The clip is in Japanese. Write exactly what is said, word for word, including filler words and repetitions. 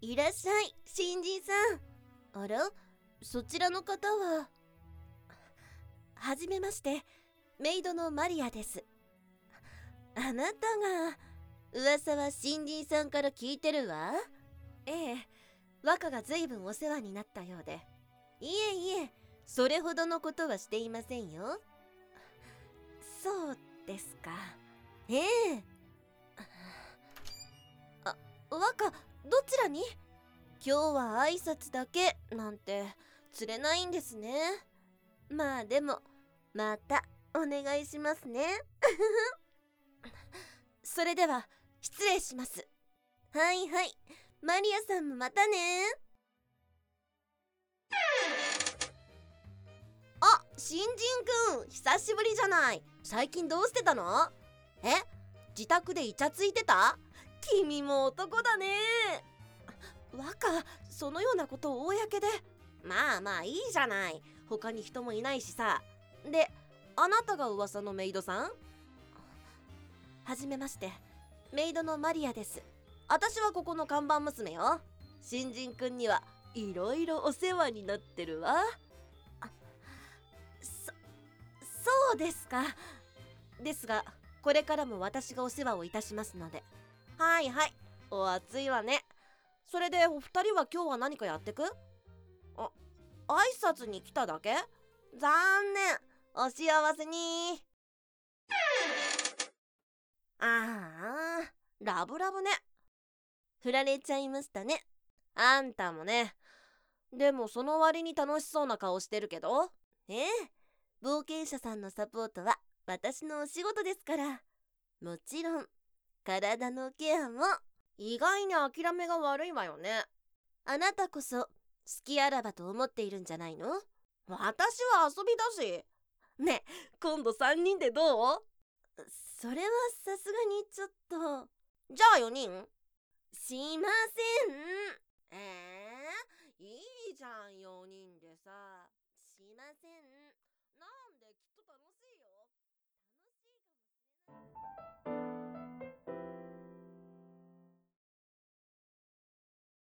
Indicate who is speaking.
Speaker 1: いらっしゃい、新人さん。あら、そちらの方は。はじめまして、メイドのマリアです。あなたが、噂は新人さんから聞いてるわ。ええ、若がずいぶんお世話になったようで。いえいえ、それほどのことはしていませんよ。そうですか。ええ。あ、若、どちらに？今日は挨拶だけなんて釣れないんですね。まあでも、またお願いしますね。それでは失礼します。はいはい、マリアさんもまたね。あ、新人くん、久しぶりじゃない。最近どうしてたの？え、自宅でイチャついてた？君も男だね。若、そのようなことを公で。まあまあいいじゃない。他に人もいないしさ。で、あなたが噂のメイドさん？はじめまして、メイドのマリアです。私はここの看板娘よ。新人くんにはいろいろお世話になってるわ。あ、そ、そうですか。ですが、これからも私がお世話をいたしますので。はいはい、お熱いわね。それでお二人は今日は何かやってく？あ、挨拶に来ただけ？残念。お幸せに。ああ、ラブラブね。振られちゃいましたね。あんたもね。でもその割に楽しそうな顔してるけど。ええ、冒険者さんのサポートは私のお仕事ですから。もちろん、体のケアも。意外に諦めが悪いわよね。あなたこそ好きあらばと思っているんじゃないの？私は遊びだし。ねえ、今度さんにんでどう？それはさすがにちょっと。じゃあよにん？しません。えー、いいじゃんよにんでさ。しません。